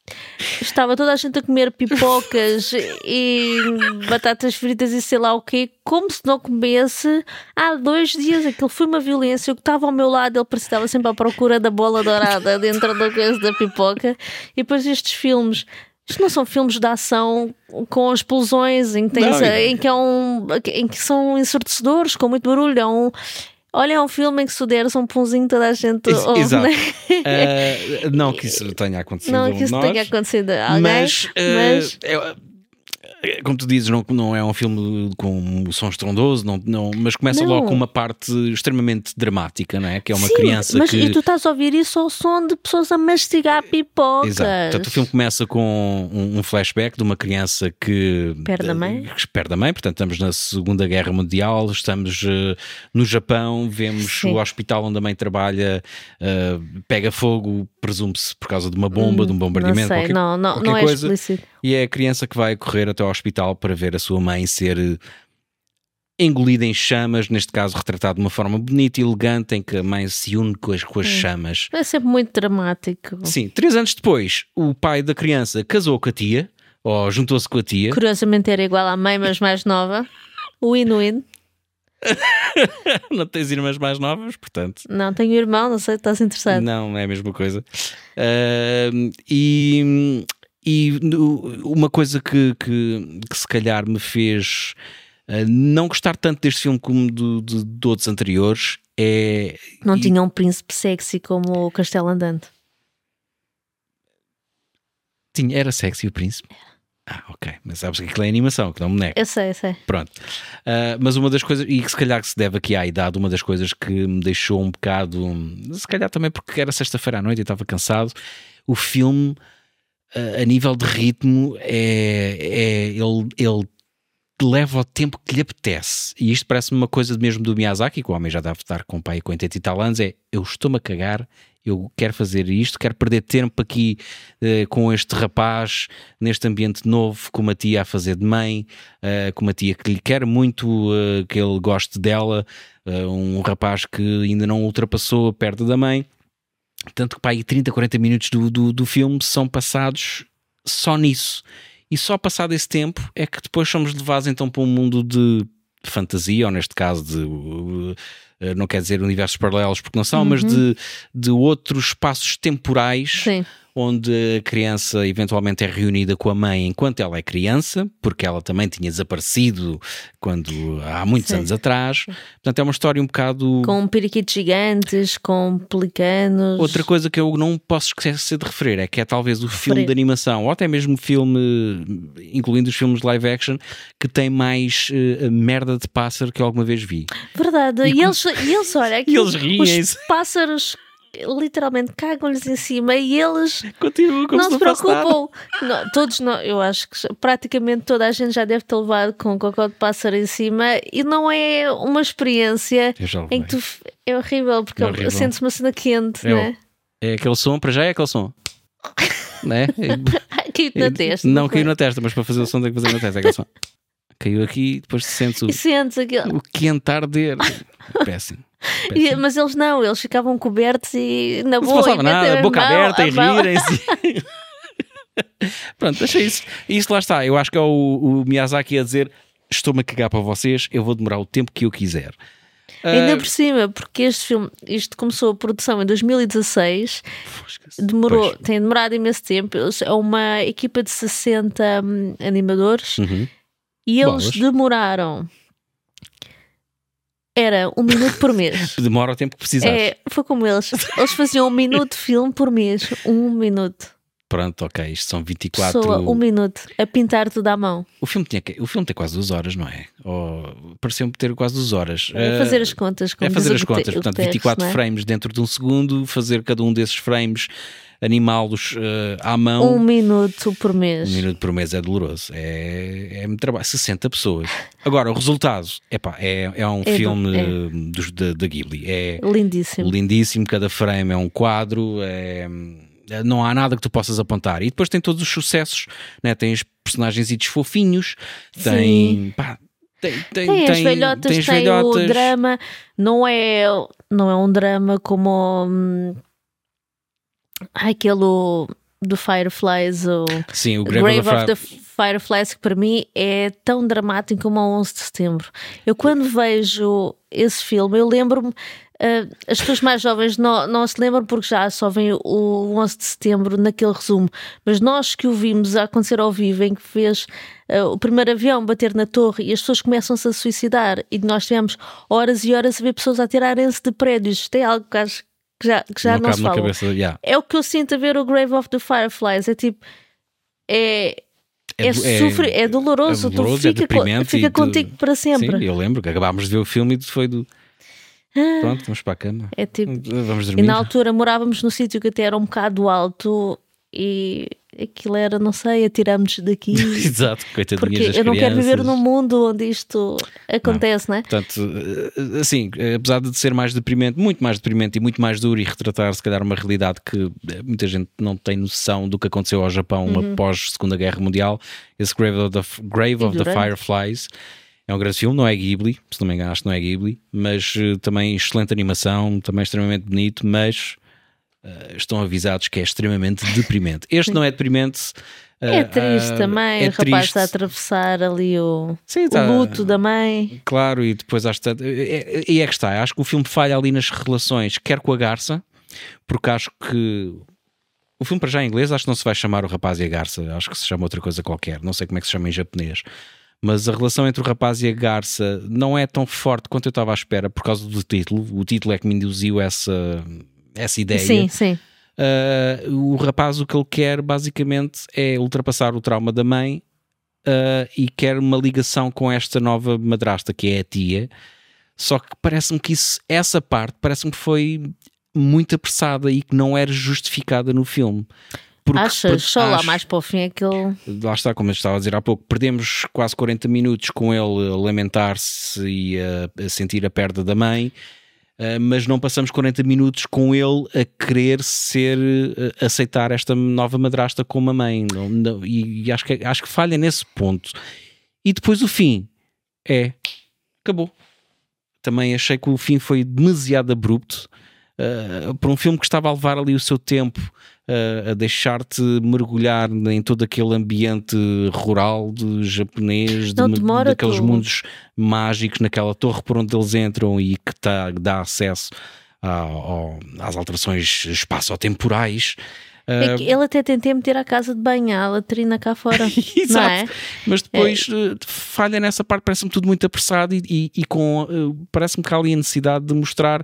estava toda a gente a comer pipocas e batatas fritas e sei lá o quê, como se não comesse há dois dias. Aquilo foi uma violência. Eu que estava ao meu lado, ele parecia que estava sempre à procura da bola dourada dentro da coisa da pipoca. E depois estes filmes, isto não são filmes de ação com explosões em que, Não, tens, é- em que, é um, em que são ensurdecedores com muito barulho. É um, olha, é um filme em que se deres um punzinho toda a gente Ex- ouve, exato. né? Uh, não que isso tenha acontecido Não a é um que de isso nós, tenha acontecido a alguém, mas, uh, mas... é- é- como tu dizes, não, não é um filme com um som estrondoso, não, não, mas começa Não. logo com uma parte extremamente dramática, não é? Que é uma Sim, criança mas que... e tu estás a ouvir isso ao som de pessoas a mastigar pipocas. Exato. Portanto, o filme começa com um, um flashback de uma criança que Perde a mãe. que perde a mãe. Portanto, estamos na Segunda Guerra Mundial, estamos uh, no Japão, vemos Sim. o hospital onde a mãe trabalha, uh, pega fogo, presume-se por causa de uma bomba, de um bombardeamento, Não sei, qualquer, não, não, qualquer não é coisa. explícito. E é a criança que vai correr até ao hospital para ver a sua mãe ser uh, engolida em chamas, neste caso retratado de uma forma bonita e elegante, em que a mãe se une com as, com as chamas. É sempre muito dramático. Sim, três anos depois, o pai da criança casou com a tia, ou juntou-se com a tia. Curiosamente era igual à mãe, mas mais nova. O Win-Win. Não tens irmãs mais novas, portanto. Não, tenho irmão, não sei, estás interessado. Não, é a mesma coisa. Uh, e e no- uma coisa que, que, que se calhar me fez uh, não gostar tanto deste filme como do, de, de outros anteriores é. Não e- tinha um príncipe sexy como o Castelo Andante. tinha, era sexy o príncipe? Ah, ok. Mas sabes que aquilo é animação, que não me nega. Eu sei, eu sei. Pronto. Uh, mas uma das coisas, e que se calhar que se deve aqui à idade, uma das coisas que me deixou um bocado, se calhar também porque era sexta-feira à noite e estava cansado, o filme, uh, a nível de ritmo, é, é ele, ele leva o tempo que lhe apetece. E isto parece-me uma coisa mesmo do Miyazaki, que o homem já deve estar com o pai com oitenta e tal anos, é eu estou-me a cagar, eu quero fazer isto, quero perder tempo aqui eh, com este rapaz, neste ambiente novo, com uma tia a fazer de mãe, eh, com uma tia que lhe quer muito, eh, que ele goste dela, eh, um rapaz que ainda não ultrapassou perto da mãe. Tanto que pá, aí trinta, quarenta minutos do, do, do filme são passados só nisso. E só passado esse tempo é que depois somos levados então para um mundo de fantasia, ou neste caso de... uh, uh, não quer dizer universos paralelos porque não são, mas de, de outros espaços temporais. Sim. Onde a criança eventualmente é reunida com a mãe enquanto ela é criança, porque ela também tinha desaparecido quando, há muitos Sim. anos atrás. Portanto, é uma história um bocado... Com periquitos gigantes, com pelicanos. Outra coisa que eu não posso esquecer de referir é que é talvez o filme Referir. de animação, ou até mesmo filme, incluindo os filmes live action, que tem mais uh, merda de pássaro que eu alguma vez vi. Verdade. E, E eles, e eles, olha, aqui, eles riem-se. os pássaros literalmente cagam-lhes em cima e eles Continua como não se se não fosse nada. preocupam. Não, todos não, eu acho que já- praticamente toda a gente já deve ter levado com um cocó de pássaro em cima e não é uma experiência Eu já levei. em que tu é horrível porque É horrível. sentes uma cena quente, É, não é? é aquele som, para já é aquele som. Né? Caiu-te na testa. Não foi? caiu na testa, mas para fazer o som tem que fazer na testa. É aquele som. Caiu aqui e depois sentes o, E sentes aquilo. o quente arder. Péssimo. E- Péssimo. mas eles não, eles ficavam cobertos e na Não se boa. passava e nada, metem a boca mão- aberta a e mão- rirem-se. Pronto, achei isso. E isso lá está. Eu acho que é o, o Miyazaki a dizer: estou-me a cagar para vocês, eu vou demorar o tempo que eu quiser. Ainda Ah, por cima, porque este filme, isto começou a produção em dois mil e dezasseis, demorou, Pois. tem demorado imenso tempo. Eles- É uma equipa de sessenta hum, animadores Uhum. e eles Bolas. demoraram. Era um minuto por mês. Demora o tempo que precisares. É, foi como eles. Eles faziam um minuto de filme por mês. Um minuto. Pronto, ok. Isto são vinte e quatro. Pessoa, um minuto. A pintar tudo à mão. O filme, tinha, que- o filme tem quase duas horas, não é? Ou pareceu-me ter quase duas horas. É Ah, fazer as contas. como É fazer diz as o Gute- contas, o portanto, Guterres, vinte e quatro não é? frames dentro de um segundo, fazer cada um desses frames, animá-los eh, à mão. Um minuto por mês. Um minuto por mês é doloroso, é, é muito trabalho. sessenta pessoas. Agora, o resultado epá, é, é um É do- filme é. eh, dos, da, da Ghibli. É Lindíssimo. lindíssimo, cada frame é um quadro, é, não há nada que tu possas apontar. E depois tem todos os sucessos, né? Tem os personagens fofinhos, tem. Pá, tem, tem, Tem, as velhotas, tem tem, as velhotas. o drama, não é, não é um drama como hum, ai, aquele do Fireflies, o, Sim, o Grave, Grave of the Fireflies, que para mim é tão dramático como o onze de setembro. Eu quando vejo esse filme, eu lembro-me, uh, as pessoas mais jovens não, não se lembram porque já só vem o onze de setembro naquele resumo, mas nós que o vimos a acontecer ao vivo, em que fez uh, o primeiro avião bater na torre e as pessoas começam-se a suicidar, e nós tivemos horas e horas a ver pessoas a tirarem-se de prédios. Isto é algo que acho que já, que já não, não se fala. Cabeça, yeah. É o que eu sinto a ver o Grave of the Fireflies. É tipo, é, é, é, sofre, é doloroso, é doloroso, tu fica, é fica contigo de... para sempre. Sim, eu lembro que acabámos de ver o filme e foi do ah, pronto, vamos para a cama, é tipo... vamos dormir. E na altura morávamos num sítio que até era um bocado alto e aquilo era, não sei, atiramos daqui. Exato, coitadinhas porque das eu não crianças. quero viver num mundo onde isto acontece, não, não é? Portanto, assim, apesar de ser mais deprimente, muito mais deprimente e muito mais duro, e retratar se calhar uma realidade que muita gente não tem noção do que aconteceu ao Japão uhum. após a Segunda Guerra Mundial, esse Grave of the, Grave of the Fireflies é um grande filme, não é Ghibli, se não me engano acho que não é Ghibli, mas uh, também excelente animação, também extremamente bonito, mas uh, estão avisados que é extremamente deprimente. Este não é deprimente. Uh, é triste uh, também, é o rapaz triste. está a atravessar ali o, Sim, o tá, luto da mãe. Claro, e depois acho que, e é que está, acho que o filme falha ali nas relações, quer com a garça, porque acho que o filme para já em inglês acho que não se vai chamar O Rapaz e a Garça, acho que se chama outra coisa qualquer, não sei como é que se chama em japonês. Mas a relação entre o rapaz e a garça não é tão forte quanto eu estava à espera por causa do título. O título é que me induziu essa, essa ideia. Sim, sim. Uh, o rapaz o que ele quer basicamente é ultrapassar o trauma da mãe uh, e quer uma ligação com esta nova madrasta que é a tia. Só que parece-me que isso, essa parte parece-me que foi muito apressada e que não era justificada no filme. Porque, Achas? Só acho, lá mais para o fim aquilo... Lá está, como eu estava a dizer há pouco, perdemos quase quarenta minutos com ele a lamentar-se e a, a sentir a perda da mãe, uh, mas não passamos quarenta minutos com ele a querer ser, uh, aceitar esta nova madrasta como a mãe. Não, não, e, e acho, que, acho que falha nesse ponto. E depois o fim é... acabou. Também achei que o fim foi demasiado abrupto. Uh, para um filme que estava a levar ali o seu tempo uh, a deixar-te mergulhar em todo aquele ambiente rural de japonês, de, demora, daqueles tu. mundos mágicos, naquela torre por onde eles entram e que tá, dá acesso a, a, às alterações espaço-temporais. É que ele até tem tempo de ir à casa de banho, à latrina cá fora. Exato. Não é? Mas depois é. falha nessa parte, parece-me tudo muito apressado e, e, e com, parece-me que há ali a necessidade de mostrar...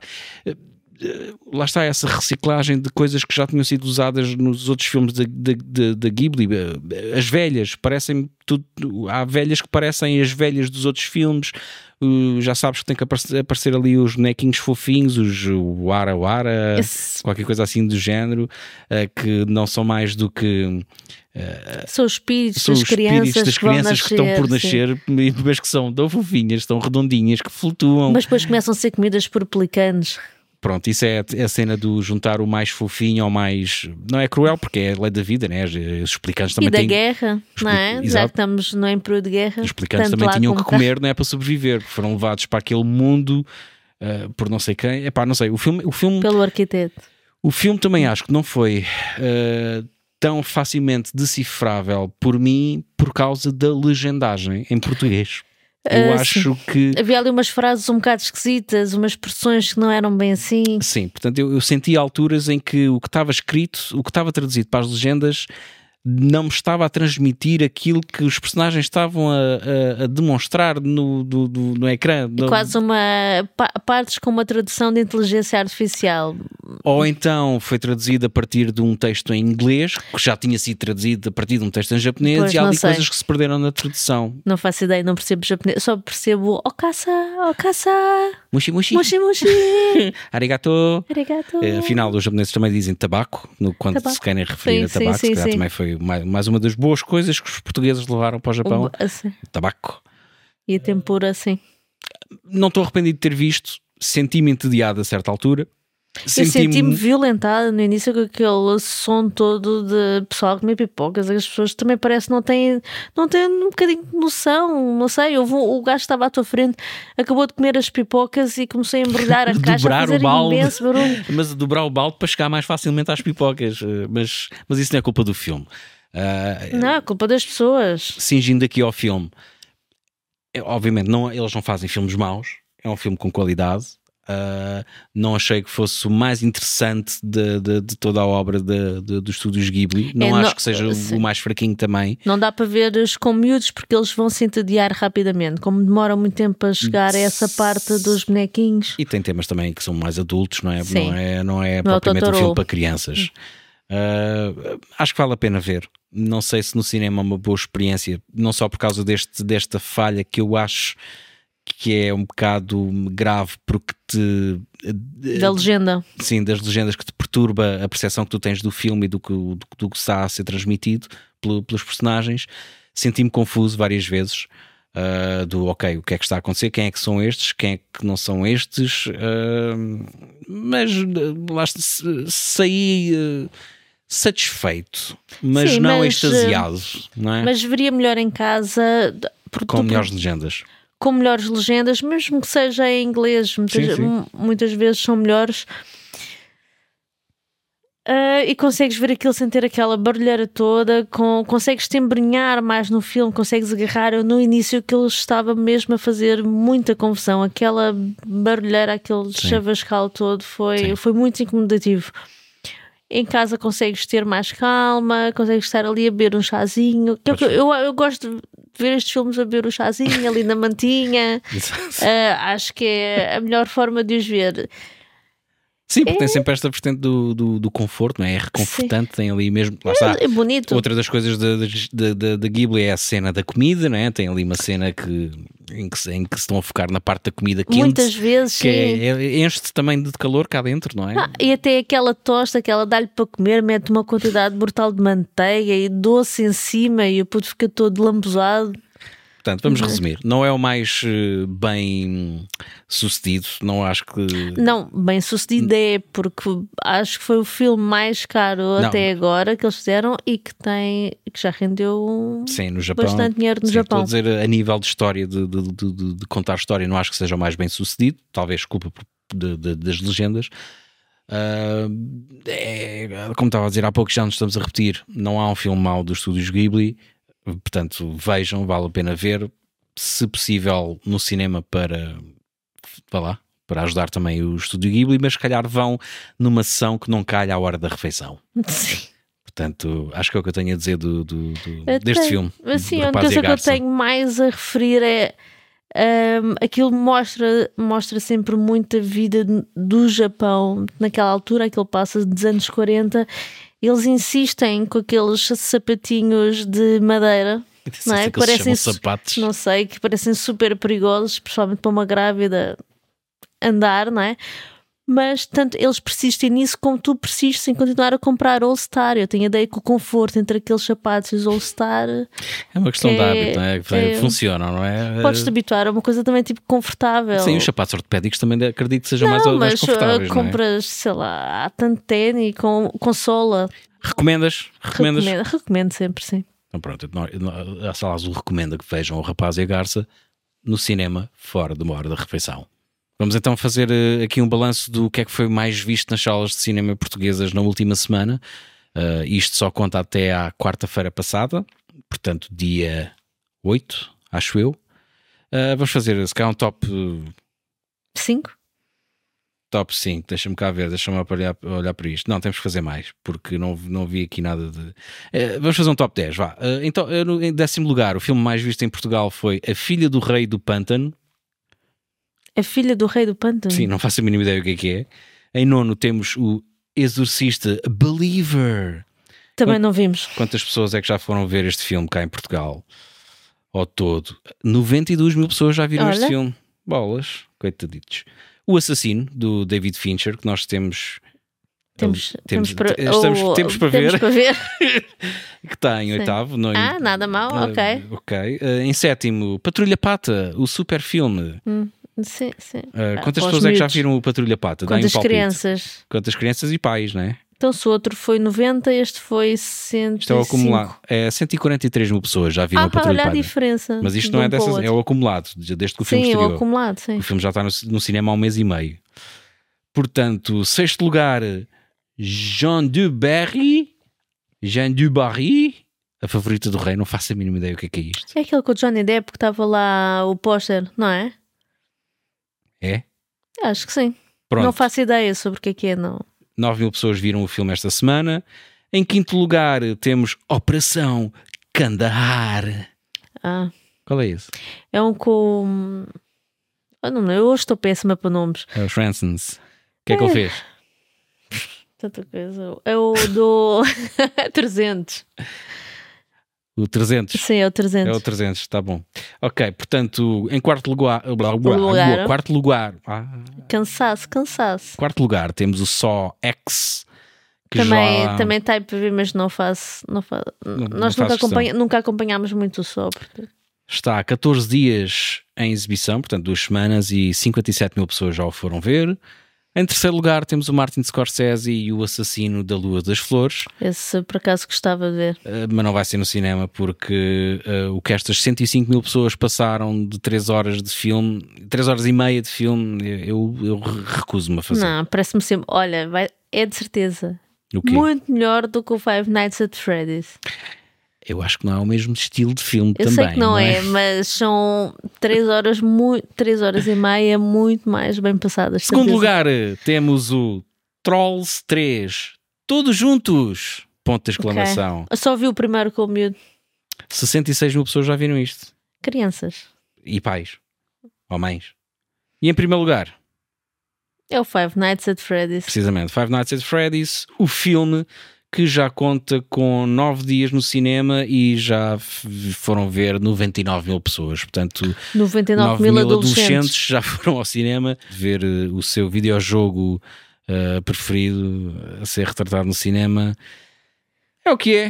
lá está essa reciclagem de coisas que já tinham sido usadas nos outros filmes da Ghibli. As velhas parecem tudo, há velhas que parecem as velhas dos outros filmes. Uh, já sabes que tem que aparecer, aparecer ali os bonequinhos fofinhos, os Wara Wara, Esse... qualquer coisa assim do género, uh, que não são mais do que uh, são os espíritos são das os crianças, espíritos das que, crianças nascer, que estão por nascer, sim. mas que são tão fofinhas, estão redondinhas, que flutuam. Mas depois começam a ser comidas por pelicanos. Pronto, isso é a cena do juntar o mais fofinho ao mais... Não é cruel, porque é a lei da vida, né? Os explicantes também e da têm... guerra, não é? Exato. Já que estamos no em período de guerra. Os explicantes também tinham que comer, não é? Para sobreviver. Foram levados para aquele mundo uh, por não sei quem. Epá, não sei. O filme, o filme... Pelo arquiteto. O filme também acho que não foi uh, tão facilmente decifrável por mim por causa da legendagem em português. Eu uh, acho sim. que... Havia ali umas frases um bocado esquisitas, umas expressões que não eram bem assim. Sim, portanto eu, eu senti alturas em que o que estava escrito, o que estava traduzido para as legendas não me estava a transmitir aquilo que os personagens estavam a, a, a demonstrar no, do, do, no ecrã. É quase uma pa, partes com uma tradução de inteligência artificial. Ou então foi traduzido a partir de um texto em inglês, que já tinha sido traduzido a partir de um texto em japonês, pois, e há ali sei. coisas que se perderam na tradução. Não faço ideia, não percebo japonês, só percebo okasa, okasa, mushi mushi, mushi mushi, arigato. arigato. É, afinal, os japoneses também dizem tabaco, no, quando tabaco. se querem referir sim, a tabaco, sim, sim, sim. também foi mais, mais uma das boas coisas que os portugueses levaram para o Japão. Um, assim. Tabaco. E a tempura, sim. Não estou arrependido de ter visto, senti-me entediado a certa altura. Eu senti-me violentada no início com aquele som todo de pessoal comer pipocas. As pessoas também parece que não têm, não têm um bocadinho de noção. Não sei, houve, o gajo estava à tua frente, acabou de comer as pipocas e comecei a embrulhar a caixa, a fazer imenso barulho. Mas dobrar o balde para chegar mais facilmente às pipocas. Mas, mas isso não é culpa do filme. Uh, não, é culpa das pessoas. Singindo aqui ao filme, é, obviamente não, eles não fazem filmes maus. É um filme com qualidade. Uh, não achei que fosse o mais interessante de, de, de toda a obra de, de, dos estúdios Ghibli. Não é, acho não, que seja sim. o mais fraquinho também. Não dá para ver com miúdos porque eles vão se entediar rapidamente, como demora muito tempo a chegar a essa parte dos bonequinhos. E tem temas também que são mais adultos, não é? Não é, não é propriamente um filme para crianças. Uh, acho que vale a pena ver. Não sei se no cinema é uma boa experiência, não só por causa deste, desta falha que eu acho que é um bocado grave porque te... Da legenda. Sim, das legendas, que te perturba a percepção que tu tens do filme e do que, do, do que está a ser transmitido pelo, pelos personagens. Senti-me confuso várias vezes uh, do ok, o que é que está a acontecer, quem é que são estes, quem é que não são estes, uh, mas lá saí uh, satisfeito, mas Sim, não mas, extasiado, não é? Mas veria melhor em casa com melhores legendas. Com melhores legendas, mesmo que seja em inglês, muitas, sim, sim. muitas vezes são melhores. Uh, e consegues ver aquilo sem ter aquela barulheira toda, com, consegues te embrenhar mais no filme, consegues agarrar. Eu, no início aquilo estava mesmo a fazer muita confusão, aquela barulheira, aquele sim. chavascal todo foi, foi muito incomodativo. Em casa consegues ter mais calma, consegues estar ali a beber um chazinho. Eu, eu, eu gosto de ver estes filmes a beber um chazinho ali na mantinha. uh, acho que é a melhor forma de os ver. Sim, porque é... tem sempre esta vertente do, do, do conforto, não é? É reconfortante, sim. Tem ali mesmo. Lá está. É bonito. Outra das coisas da Ghibli é a cena da comida, não é? Tem ali uma cena que, em, que, em que se estão a focar na parte da comida quente. Muitas vezes, que sim. É, é, enche-te também de calor cá dentro, não é? Ah, e até aquela tosta que ela dá-lhe para comer, mete uma quantidade brutal de manteiga e doce em cima e o puto fica todo lambuzado. Portanto, vamos resumir. Não é o mais uh, bem sucedido, não acho que... Não, bem sucedido é, porque acho que foi o filme mais caro não. até agora que eles fizeram e que tem, que já rendeu sim, no Japão, bastante dinheiro no sim, Japão. Estou a dizer, a nível de história, de, de, de, de contar história, não acho que seja o mais bem sucedido, talvez culpa de, de, das legendas. Uh, é, como estava a dizer há pouco, já nos estamos a repetir, não há um filme mau dos estúdios Ghibli. Portanto, vejam, vale a pena ver, se possível no cinema para, para lá, para ajudar também o estúdio Ghibli, mas se calhar vão numa sessão que não calha à hora da refeição. Sim. Portanto, acho que é o que eu tenho a dizer do, do, do, deste tenho, filme. Assim, a única coisa que eu tenho mais a referir é um, aquilo mostra, mostra sempre muita vida do Japão naquela altura, aquilo passa dos anos quarenta. Eles insistem com aqueles sapatinhos de madeira, não é? Que parecem sapatos. Não sei, que parecem super perigosos, principalmente para uma grávida andar, não é? Mas tanto eles persistem nisso como tu persistes em continuar a comprar All-Star. Eu tenho a ideia que o conforto entre aqueles sapatos e os All-Star é uma questão de hábito, não é? é Funcionam, não é? Podes-te habituar a uma coisa também tipo confortável. Sim, os sapatos ortopédicos também acredito que sejam não, mais, mas mais confortáveis. Compras, não é? sei lá, há tanto ténis com, com sola. Recomendas? Recomendas? Recomendo, recomendo sempre, sim. Então pronto, a Sala Azul recomenda que vejam o Rapaz e a Garça no cinema, fora de uma hora da refeição. Vamos então fazer uh, aqui um balanço do que é que foi mais visto nas salas de cinema portuguesas na última semana. Uh, isto só conta até à quarta-feira passada, portanto dia oito, acho eu. Uh, vamos fazer, se calhar, um top cinco? Top cinco, deixa-me cá ver, deixa-me olhar, olhar para isto. Não, temos que fazer mais, porque não, não vi aqui nada de... Uh, vamos fazer um top dez, vá. Uh, então, uh, no, em décimo lugar, o filme mais visto em Portugal foi A Filha do Rei do Pântano. A Filha do Rei do Pântano? Sim, não faço a mínima ideia o que é que é. Em nono temos o Exorcista Believer. Também Quant, não vimos. Quantas pessoas é que já foram ver este filme cá em Portugal? Ao todo, noventa e duas mil pessoas já viram Olha. este filme. Bolas, coitaditos. O Assassino, do David Fincher, que nós temos... Temos, temos, temos, para, estamos, ou, temos para temos ver, para ver. que está em Sim. oitavo. Não, ah, nada mal, uh, ok. okay. Uh, em sétimo, Patrulha Pata, o super filme. Hum. Sim, sim. Uh, Ah, quantas para os pessoas é que já miúdos. viram o Patrulha Pata? Dá aí um Quantas palpite. crianças? Quantas crianças e pais, não é? Então, se o outro foi noventa, este foi cento e cinco. Isto é o acumulado. É cento e quarenta e três mil pessoas já viram Ah, o Patrulha olha a Pata. diferença. Mas isto de não um é para o dessas, é outro. o acumulado, desde que o filme Sim, estreou. o acumulado, sim. O filme já está no, no cinema há um mês e meio. Portanto, sexto lugar, Jean du Barry. Jean du Barry. A favorita do rei, não faço a mínima ideia o que é que é isto. É aquele com o Johnny Depp que estava lá o póster, não é? É? Acho que sim. Pronto. Não faço ideia sobre o que é que é, não. nove mil pessoas viram o filme esta semana. Em quinto lugar temos Operação Kandahar. Ah, Qual é esse? é um com... Eu não eu hoje estou péssima para nomes. É o Fransons. O que é que ele fez? Tanta coisa. É o do trezentos. O trezentos. Sim, é o trezentos. É o trezentos, está bom. Ok, portanto, em quarto lugar... Blá, blá, lugar. blá, quarto lugar... Ah, Cansaço, cansaço. quarto lugar temos o Saw X. Que Também, já... também está para ver, mas não faço. Não faço Não- nós não nunca, faz questão. acompanha, nunca acompanhámos muito o Só. Porque... Está há catorze dias em exibição, portanto duas semanas, e cinquenta e sete mil pessoas já o foram ver. Em terceiro lugar temos o Martin Scorsese e o Assassino da Lua das Flores, Esse por acaso gostava de ver. uh, mas não vai ser no cinema porque uh, o que estas cento e cinco mil pessoas passaram de três horas de filme, três horas e meia de filme, eu, eu recuso-me a fazer. Não, parece-me sempre. Olha, vai, é de certeza O quê? muito melhor do que o Five Nights at Freddy's. Eu acho que não é o mesmo estilo de filme Eu também. sei que não, é, mas são três horas, muito, três horas e meia muito mais bem passadas. Segundo certeza. lugar, temos o Trolls três. Todos juntos! Ponto de exclamação. Ok. Eu só vi o primeiro com o miúdo. sessenta e seis mil pessoas já viram isto. Crianças. E pais. Ou mães. E em primeiro lugar, É o Five Nights at Freddy's. precisamente, Five Nights at Freddy's, o filme que já conta com nove dias no cinema e já f- foram ver noventa e nove mil pessoas. Portanto, noventa e nove nove mil mil adolescentes. adolescentes já foram ao cinema ver uh, o seu videojogo uh, preferido a ser retratado no cinema. É o que é.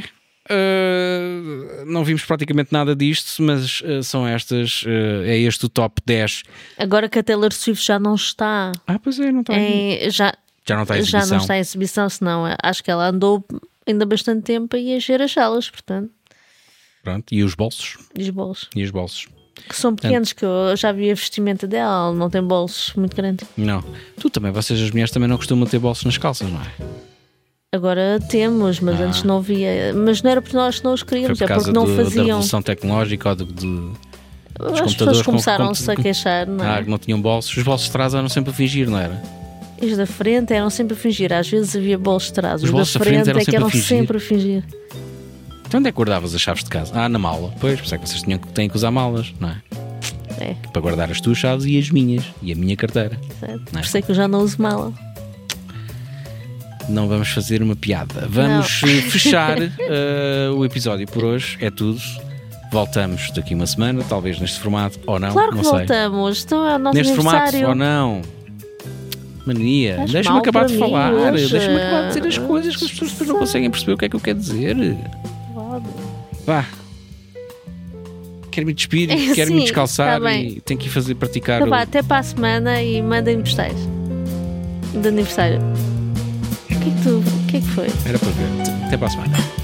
Uh, não vimos praticamente nada disto, mas uh, são estas, uh, é este o top dez. Agora que a Taylor Swift já não está Ah, pois é, não está aí. em, já, Já não está em já exibição. não está em exibição, senão acho que ela andou ainda bastante tempo a encher as salas, portanto, Pronto, e os bolsos? e os bolsos. E os bolsos? Que são pequenos, que eu já vi a vestimenta dela, ela não tem bolsos muito grandes. Não. Tu também, vocês as mulheres também não costumam ter bolsos nas calças, não é? Agora temos, mas Ah. antes não havia. Mas não era porque nós não os Foi queríamos, por é causa porque não do- da faziam. revolução tecnológica ou de, de, As computadores pessoas com- começaram-se com- a queixar, não ah, é? que não tinham bolsos. Os bolsos de trás eram sempre a fingir, não era? Os da frente eram sempre a fingir, às vezes havia bolsos de trás. Os Os, bolsos da da frente frente eram é que sempre a eram fingir. sempre a fingir. Então onde é que guardavas as chaves de casa? Ah, na mala. Pois, por isso é que vocês tinham, têm que usar malas, não é? É, Para guardar as tuas chaves e as minhas. E a minha carteira. certo. Não é? Por isso é que eu já não uso mala. Não vamos fazer uma piada. Vamos eh, fechar eh, o episódio por hoje. É tudo. Voltamos daqui uma semana, talvez neste formato ou não. Claro que não sei. voltamos. Então é o nosso Neste formato aniversário. ou não? Mania, Estás deixa-me mal acabar para de mim falar. hoje. Deixa-me acabar de dizer as coisas que as pessoas depois não conseguem perceber o que é que eu quero dizer. Vá. Quero me despedir, É, quero sim, me descalçar está bem. e tenho que ir fazer praticar. Então o... vá, até para a semana e mandem-me postais de aniversário. O que é que tu. O que é que foi? Era para ver. Até para a semana.